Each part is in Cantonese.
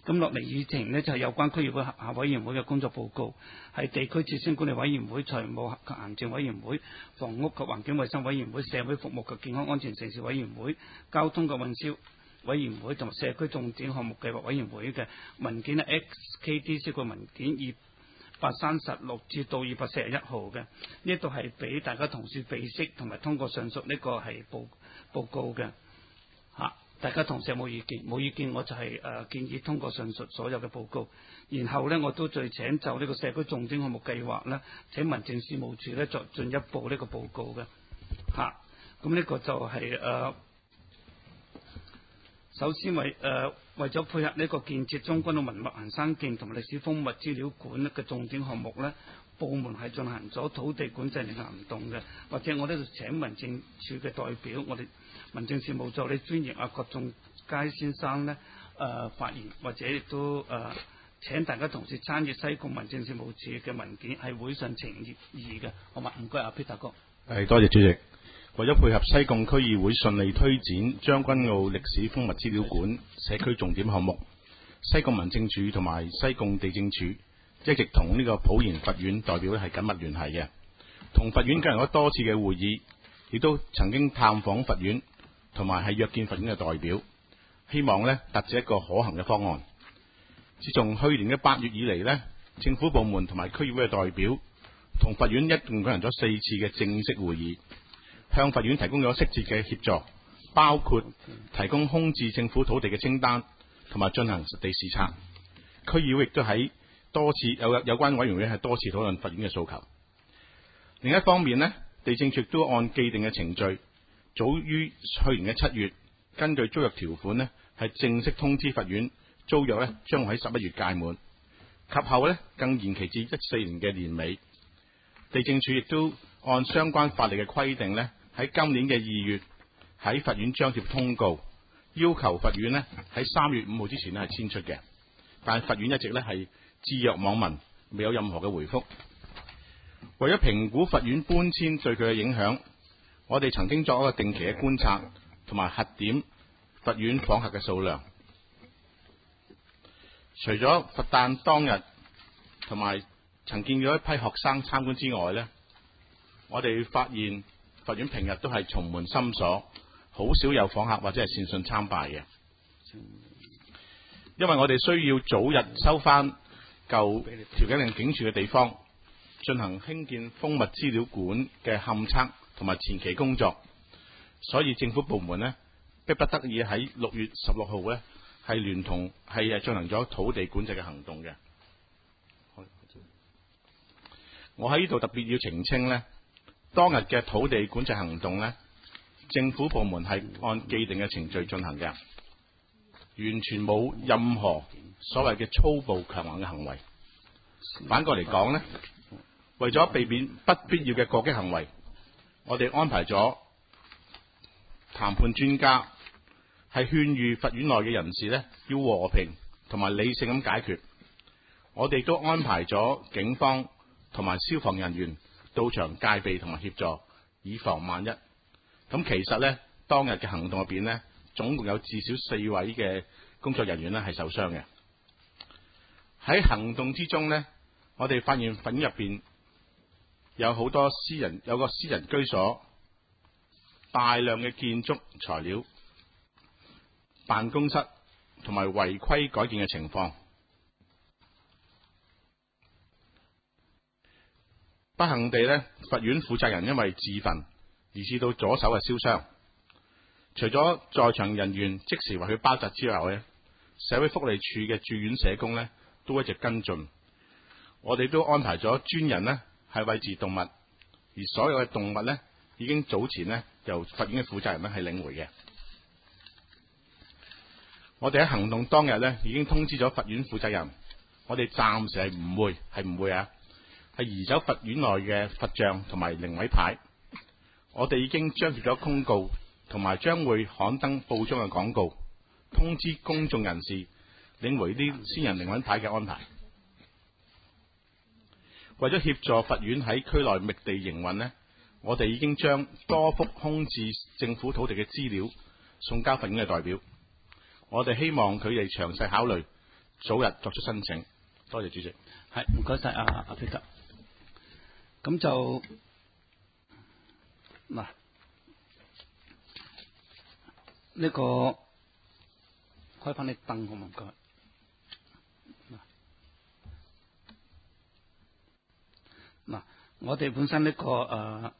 咁落嚟議程呢，就係有關區議會轄下委員會嘅工作報告，係地區設施管理委員會、財務及行政委員會、房屋及環境衛生委員會、社會服務及健康安全城市委員會、交通及運輸委員會同埋社區重點項目計劃委員會嘅文件係 XKDC 個文件236至到241號嘅，呢度係俾大家同事備悉同埋通過上述呢個係報告嘅嚇。大家同事有冇意見？冇意見我就係建議通過上述所有嘅報告。然後呢，我都再請就呢個社區重點項目計劃呢，請民政事務處呢作進一步呢個報告嘅嚇。咁呢個就係首先為咗配合呢個建設將軍澳文物行山徑同埋歷史風物資料館嘅重點項目呢，部門係進行咗土地管制嘅行動嘅，或者我呢度請民政處嘅代表，我哋民政事務助理專員郭仲佳先生呢發言，或者亦都請大家同事參閱西貢民政事務處嘅文件，係會上呈頁2嘅，好嘛？唔該阿 Peter 哥。 多謝主席。為咗配合西貢區議會順利推展將軍澳歷史風物資料館社區重點項目，西貢民政處同埋西貢地政處一直同呢個普賢法院代表係緊密聯繫嘅，同法院進行咗多次嘅會議，亦都曾經探訪法院，同埋係約見法院嘅代表，希望呢達至一個可行嘅方案。自從去年嘅8月以嚟呢，政府部門同埋區議會嘅代表同法院一共舉行咗4次嘅正式會議，向法院提供咗適切嘅協助，包括提供空置政府土地嘅清單，同埋進行實地視察。區議會亦都喺多次有關委員會係多次討論法院嘅訴求。另一方面呢，地政處都按既定嘅程序，早於去年嘅7月，根據租約條款呢，係正式通知法院租約呢將會喺11月屆滿，及後呢更延期至14年嘅年尾。地政處亦都按相關法例嘅規定呢，喺今年嘅2月喺法院張貼通告，要求法院呢喺3月5號之前呢係遷出嘅，但係法院一直呢係置若罔聞，未有任何嘅回覆。為咗評估法院搬遷對佢嘅影響，我哋曾經作一個定期嘅觀察同埋核點法院訪客嘅數量。除咗佛誕當日同埋曾見到一批學生參觀之外呢，我哋發現法院平日都係重門深鎖，好少有訪客或者係善信參拜嘅。因為我哋需要早日收翻舊調景嶺警署嘅地方，進行興建風物資料館嘅勘測同埋前期工作，所以政府部門呢迫不得已喺6月16號呢係聯同係進行咗土地管制嘅行動嘅。我喺呢度特別要澄清呢，當日嘅土地管制行動呢，政府部門係按既定嘅程序進行嘅，完全冇任何所謂嘅粗暴強硬嘅行為。反過嚟講呢，為咗避免不必要嘅過激行為，我哋安排咗談判專家係勸喻法院內嘅人士呢要和平同埋理性咁解決。我哋都安排咗警方同埋消防人員到場戒備同埋協助，以防萬一。咁其實呢，當日嘅行動入邊呢，總共有至少4位嘅工作人員呢係受傷嘅。喺行動之中呢，我哋發現法院入邊有好多有個私人居所，大量嘅建築材料、辦公室同埋違規改建嘅情況。不幸地呢，法院負責人因為自焚而致到左手嘅燒傷。除咗在場人員即時為佢包紮之後呢，社會福利署嘅駐院社工呢都一直跟進。我哋都安排咗專人呢係餵飼動物，而所有嘅動物呢已經早前呢由法院嘅負責人呢係領回嘅。我哋喺行動當日呢已經通知咗法院負責人，我哋暫時係唔會係移走法院內嘅佛像同埋靈位牌。我哋已經張貼咗公告，同埋將會刊登報章嘅廣告，通知公眾人士領回啲先人靈位牌嘅安排。為咗協助法院喺區內覓地營運呢，我哋已經將多幅空置政府土地嘅資料送交法院嘅代表。我哋希望佢哋詳細考慮早日作出申請。多謝主席。 係，唔該晒阿彼得。咁就嗱，呢個開翻啲燈好唔該。嗱，我哋本身呢個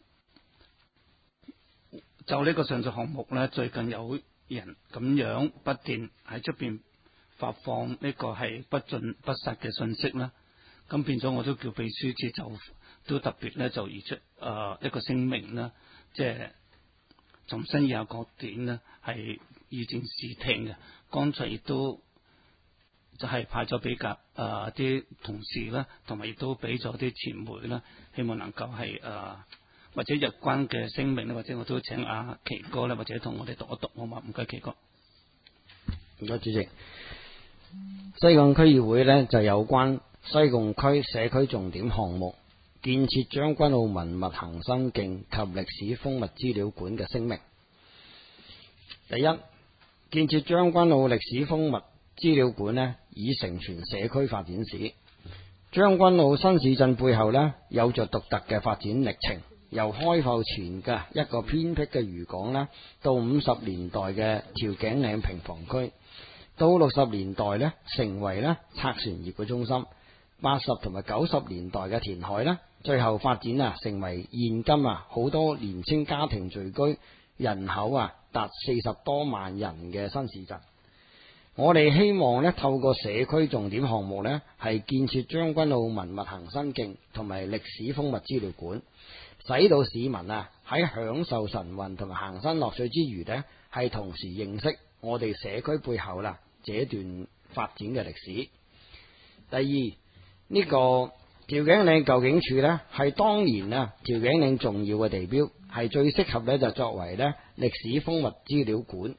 就呢個上述項目咧，最近有人咁樣不斷喺出邊發放呢個係不盡不實嘅信息啦，咁變咗我都叫秘書處就都特別咧就移出一個聲明啦，即係重申以下各點呢係以正視聽嘅。剛才亦都就係派咗俾啲同事啦，同埋亦都俾咗啲傳媒啦，希望能夠係或者有關嘅聲明咧，或者我都請阿奇哥咧，或者同我哋讀一讀好嘛？唔該，奇哥。 唔該，主席。西貢區議會呢就有關西貢區社區重點項目建設將軍澳文物行新徑及歷史風物資料館嘅聲明。第一，建設將軍澳歷史風物資料館呢已成全社區發展史。將軍澳新市鎮背後呢有着獨特嘅發展歷程，由開埠前嘅一個偏僻嘅漁港呢，到50年代嘅調景嶺平房區，到60年代呢成為呢拆船業嘅中心，80同埋90年代嘅填海呢，最後發展成為現今好多年青家庭聚居，人口達40多萬人嘅新市鎮。我哋希望呢透過社區重點項目呢，係建設將軍澳文物行新徑同埋歷史風物資料館，使到市民喺享受晨運同埋行山樂趣之餘呢，係同時認識我哋社區背後這段發展嘅歷史。第二，呢個調景嶺舊警署呢，係當年調景嶺重要嘅地標，係最適合就作為歷史風物資料館。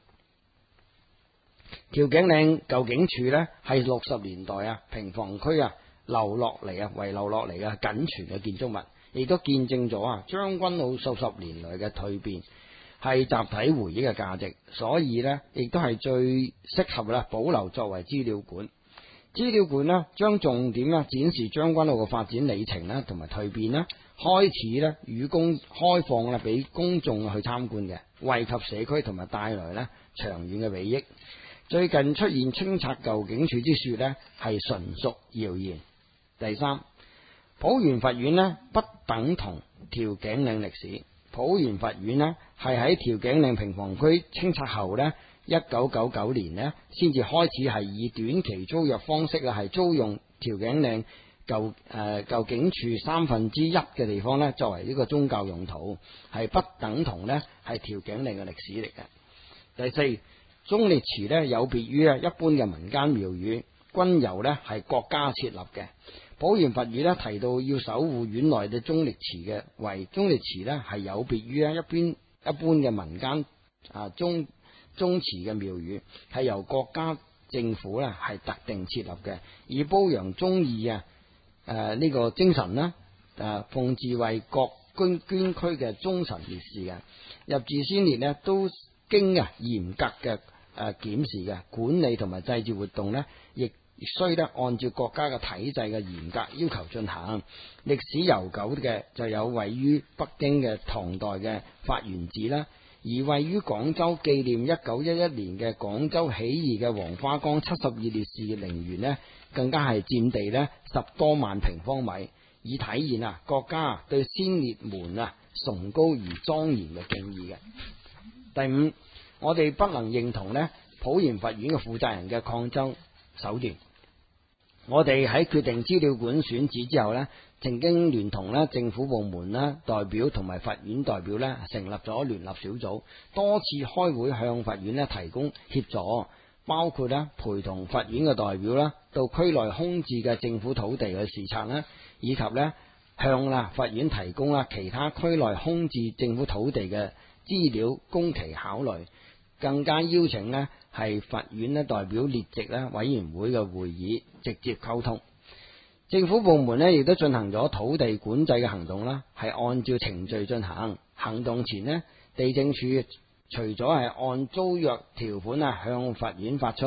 調景嶺舊警署呢，係60年代平房區遺留落嚟嘅僅存嘅建築物，亦都見證咗將軍澳數十年來嘅蛻變，係集體回憶嘅價值，所以呢，亦都係最適合保留作為資料館。資料館呢，將重點展示將軍澳嘅發展里程同埋蛻變啦，開始與開放俾公眾去參觀嘅，惠及社區同埋帶來長遠嘅利益。最近出現清拆舊警署之說呢，係純屬謠言。第三，普賢法院呢，不等同調景嶺歷史。普賢法院呢，係喺調景嶺平房區清拆後呢，1999年呢先至開始係以短期租約方式係租用調景嶺舊警署1/3嘅地方呢，作為呢個宗教用途，係不等同呢係調景嶺嘅歷史嚟嘅。第四，忠烈祠呢，有別於一般嘅民間廟宇，均由呢係國家設立嘅。普賢法院呢提到要守護院內嘅忠烈祠嘅，為忠烈祠呢係有別於一般嘅民間宗祠嘅廟宇，係由國家政府呢係特定設立嘅，以褒揚忠義呢個精神啦，奉祀為國捐軀嘅忠臣烈士嘅。入祀先烈呢都經嚴格嘅檢視嘅，管理同埋祭祀活動呢，亦需按照國家嘅體制嘅嚴格要求進行。歷史悠久嘅就有位於北京嘅唐代嘅發源寺啦，而位於廣州紀念1911年嘅廣州起義嘅黃花崗72烈士陵園呢，更加係佔地10多萬平方米，以體現國家對先烈們崇高而莊嚴嘅敬意嘅。第五，我哋不能認同普賢法院嘅負責人嘅抗爭手段。我哋喺決定資料館選址之後曾經聯同政府部門代表同埋法院代表成立咗聯絡小組，多次開會向法院提供協助，包括陪同法院嘅代表到區內空置嘅政府土地去視察，以及向法院提供其他區內空置政府土地嘅資料供其考慮。更加邀請係法院代表列席委員會嘅會議，直接溝通。政府部門亦都進行咗土地管制嘅行動係按照程序進行。行動前地政處除咗係按租約條款向法院發出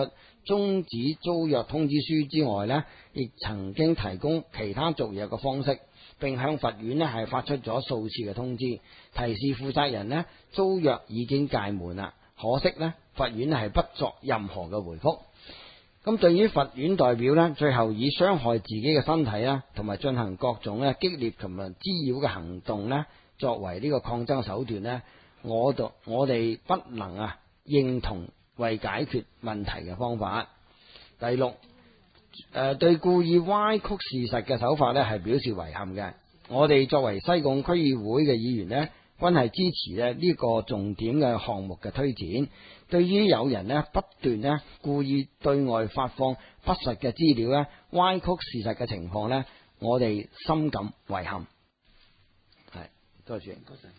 終止租約通知書之外呢，亦曾經提供其他續約嘅方式，並向法院呢係發出咗數次嘅通知，提示負責人呢租約已經屆滿啦。可惜呢，法院係不作任何嘅回覆。咁對於法院代表呢，最後以傷害自己嘅身體啦，同埋進行各種咧激烈同埋滋擾嘅行動呢，作為呢個抗爭手段呢，我哋不能認同為解決問題嘅方法。第六，對故意歪曲事實嘅手法呢係表示遺憾嘅。我哋作為西貢區議會嘅議員呢，均係支持呢個重點嘅項目嘅推展。對於有人呢不斷呢故意對外發放不實嘅資料呢，歪曲事實嘅情況呢，我哋深感遺憾。係，多謝。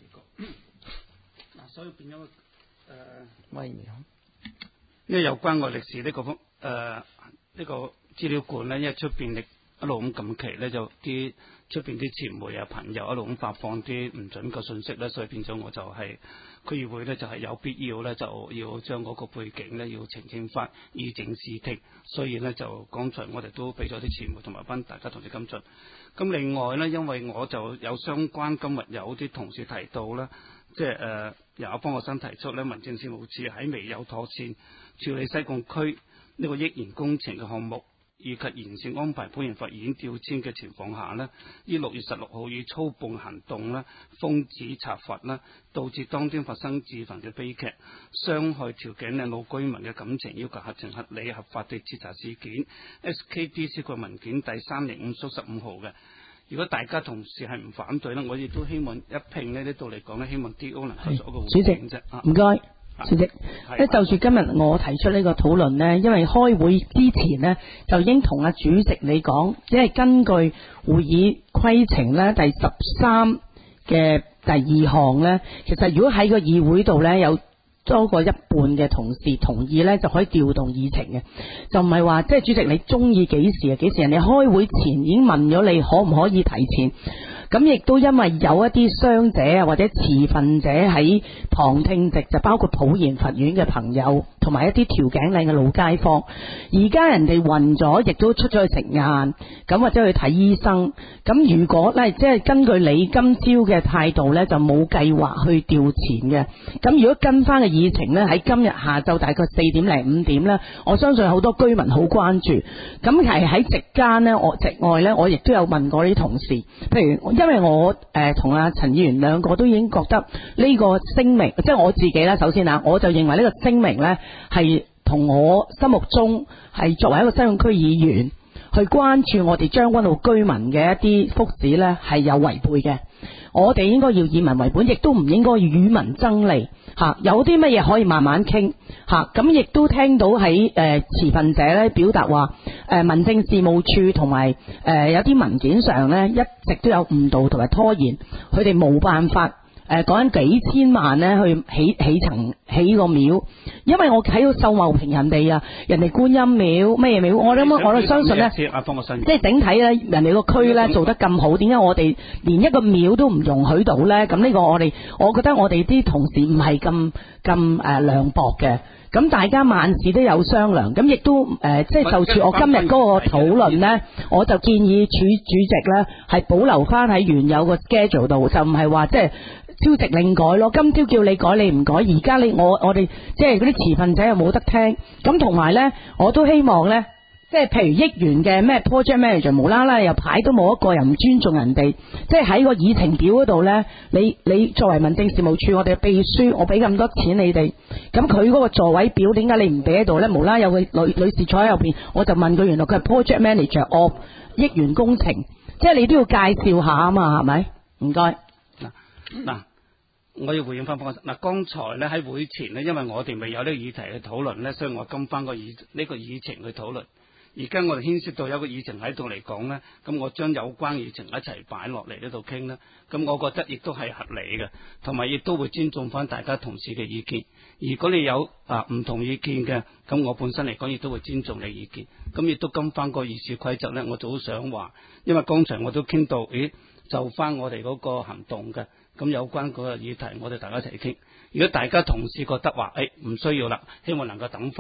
嗱，所以變咗威妙。 因為有關我歷史呢個呢個資料館呢，因為出邊力一路咁近期呢，就啲出邊啲傳媒啊朋友一路咁發放啲唔準嘅信息呢，所以變咗我就係區議會呢，就係有必要呢，就要將嗰個背景呢，要澄清翻，以正視聽。所以呢，就剛才我哋都俾咗啲傳媒同埋翻大家同志跟進。咁另外呢，因為我就有相關今日有啲同事提到呢，即係由阿方學生提出呢，民政事務處喺未有妥善處理西貢區呢個億元工程嘅項目，以及完善安排普賢法院調遷嘅情況下呢，於6月16號以粗暴行動呢，封止查罰啦，導致當天發生自焚嘅悲劇，傷害調景嶺老居民嘅感情，要求合情合理合法地徹查事件。SKDC 個文件第305/15號嘅。如果大家同事係唔反對呢，我亦都希望一併呢度嚟講呢，希望 DO 能夠做一個回應啫。 唔該。主席，就住今日我提出呢個討論呢，因為開會之前呢，就已經同阿主席你講，只係根據會議規程呢第13嘅第2項呢，其實如果喺個議會度呢，有多過一半嘅同事同意呢，就可以調動議程嘅，就唔係話即係主席你中意幾時啊幾時，人哋開會前已經問咗你可唔可以提前。咁亦都因為有一啲傷者啊或者持份者喺旁聽席，就包括普賢法院嘅朋友同埋一啲調景嶺嘅老街坊，而家人哋暈咗，亦都出咗去食晏，咁或者去睇醫生。咁如果咧，即係根據你今朝嘅態度咧，就冇計劃去調前嘅。咁如果跟翻嘅議程咧，喺今日下晝大概4點零5點咧，我相信好多居民好關注。咁係喺席間咧，席外咧，我亦都有問過啲同事，譬如因為我同阿陳議員兩個都已經覺得呢個聲明，即係我自己啦。首先我就認為呢個聲明呢係同我心目中係作為一個西貢區議員去關注我哋將軍澳居民嘅一啲福祉呢係有違背嘅。我哋應該要以民為本，亦都唔應該要與民爭利吓。有啲乜嘢可以慢慢傾吓。咁亦都聽到喺持份者咧表達話民政事務處同埋有啲文件上咧一直都有誤導同埋拖延，佢哋冇辦法講緊幾千萬咧去起個廟，因為我睇到秀茂坪人哋觀音廟咩廟，我都相信咧，即係整體咧人哋個區咧做得咁好，點解我哋連一個廟都唔容許到咧？咁呢個我覺得我哋啲同事唔係咁涼薄嘅。咁大家萬事都有商量，咁亦都即係就住我今日嗰個討論呢，我就建議主席呢係保留翻喺原有個 schedule 度，就唔係話即係朝夕令改咯。今朝叫你改你唔改，而家我哋即係嗰啲持份者又冇得聽。咁同埋呢，我都希望呢，即係譬如億元嘅咩 project manager 無啦啦又牌都冇一個，又唔尊重人哋，即係喺個議程表嗰度呢，你作為民政事務處我哋秘書，我俾咁多錢你哋，咁佢嗰個座位表點解你唔俾喺度呢？無啦有個女士坐喺後邊，我就問佢，原來佢係 project manager of 億元工程，即係你都要介紹下啊嘛，係咪？唔該。 嗱，我要回應翻嗱，剛才咧喺會前呢，因為我哋未有呢個議題去討論呢，所以我跟翻呢個議程去討論。而家我哋牽涉到有個議程喺度嚟講呢，咁我將有關議程一齊擺落嚟呢度傾啦。咁我覺得亦都係合理嘅，同埋亦都會尊重翻大家同事嘅意見。如果你有唔同意見嘅，咁我本身嚟講亦都會尊重你意見。咁亦都跟翻個議事規則呢，我就好想話，因為剛才我都傾到，就翻我哋嗰個行動嘅，咁有關嗰個議題，我哋大家一齊傾。如果大家同事覺得話，唔需要啦，希望能夠等翻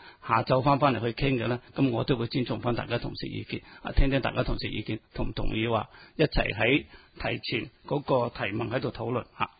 下晝翻嚟去傾嘅咧，咁我都會尊重翻大家同事意見，聽聽大家同事意見，同唔同意話一齊喺提前嗰個提問喺度討論嚇。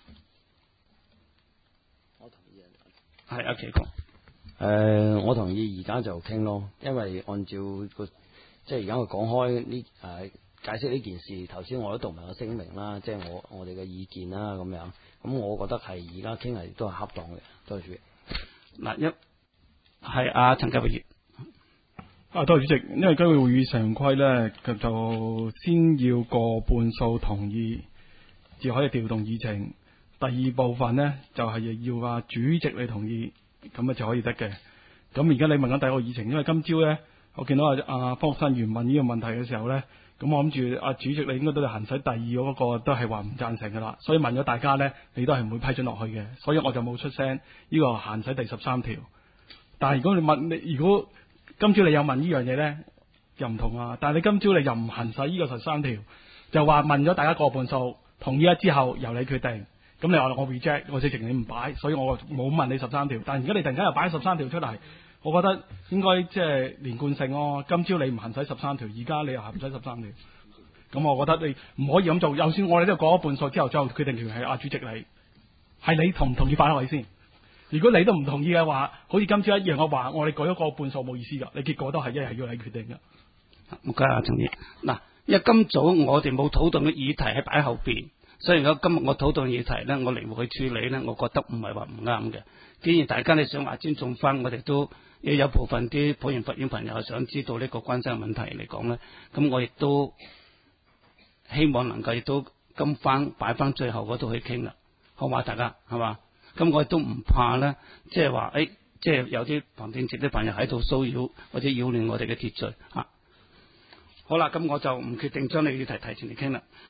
我同意係阿奇哥。 我同意而家就傾咯，因為按照即係而家我講開呢解釋呢件事，頭先我都讀埋個聲明啦，即係我哋嘅意見啦咁樣，咁我覺得係而家傾係都係恰當嘅。多謝主席。 嗱，一係阿陳繼偉。 多謝主席，因為根據會議常規咧，就先要過半數同意，至可以調動議程。第二部分呢，就係要話主席你同意，咁就可以得嘅。咁而家你問緊第一個議程，因為今朝咧，我見到阿方國珊議員問呢個問題嘅時候咧，咁我諗住阿主席你應該都係行使第二嗰個都係話唔贊成噶啦，所以問咗大家咧，你都係唔會批准落去嘅，所以我就冇出聲。呢個行使第13條。但係如果今朝你有問呢樣嘢咧，又唔同啊。但係你今朝你又唔行使呢個13條，就話問咗大家過半數，同意咗之後由你決定。咁你話我 reject， 我直情你唔擺，所以我冇問你13條。但係而家你突然間又擺13條出嚟，我覺得應該即係連貫性咯。今朝你唔行使13條，而家你又行使13條，咁我覺得你唔可以咁做。就算我哋都過咗半數之後，最後決定權係阿主席你，係你同唔同意擺落去先？如果你都唔同意嘅話，好似今朝一樣嘅話，我哋改咗個半數冇意思噶，你結果都係一係要你決定噶。 唔該啊，陳議。嗱，因為今早我哋冇討論嘅議題係擺喺後邊。所以今日我討論議題咧，我靈活去處理咧，我覺得唔係話唔啱嘅。既然大家你想話尊重翻，我哋都有部分啲普賢法院朋友係想知道呢個關心嘅問題嚟講咧，咁我亦都希望能夠亦都今番擺翻最後嗰度去傾啦，好嘛？大家係嘛？咁我亦都唔怕咧，即係話即係有啲旁聽席啲朋友喺度騷擾或者擾亂我哋嘅秩序嚇。好啦，咁我就唔決定將你議題提前嚟傾啦。